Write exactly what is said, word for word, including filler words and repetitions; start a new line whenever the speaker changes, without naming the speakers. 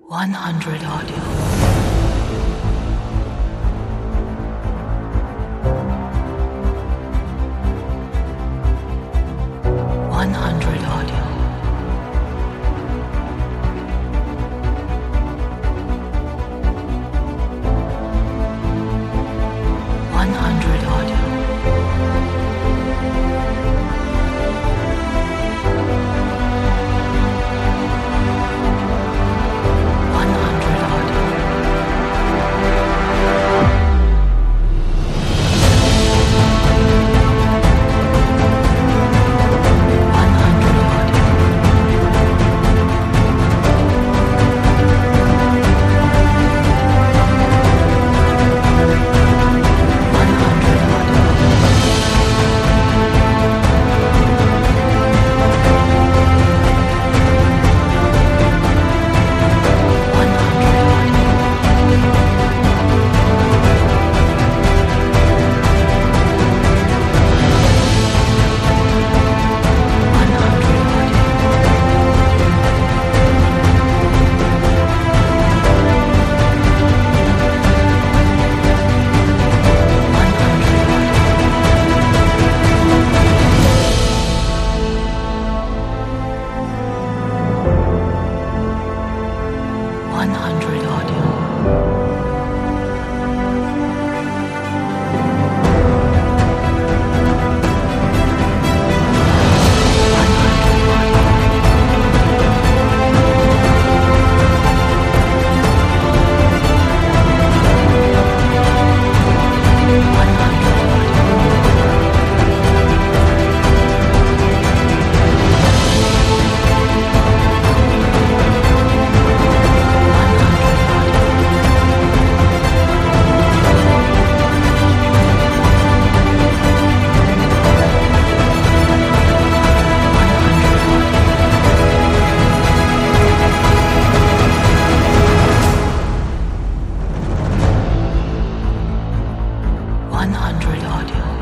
one hundred Audio. one hundred Audio. one hundred Audio. one hundred Audio. one hundred Audio. one hundred Audio. one hundred Audio. one hundred Audio. one hundred Audio. one hundred Audio. one hundred Audio. one hundred Audio. one hundred Audio. one hundred Audio. one hundred Audio.